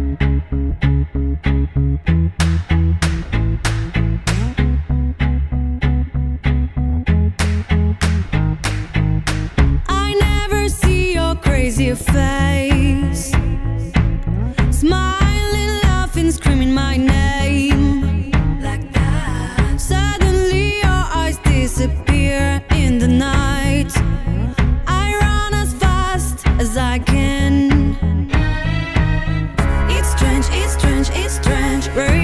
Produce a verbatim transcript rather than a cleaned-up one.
I never see your crazy face, smiling, laughing, screaming my name like that. Suddenly your eyes disappear in the night. I run as fast as I can. It's strange, it's strange, it's strange.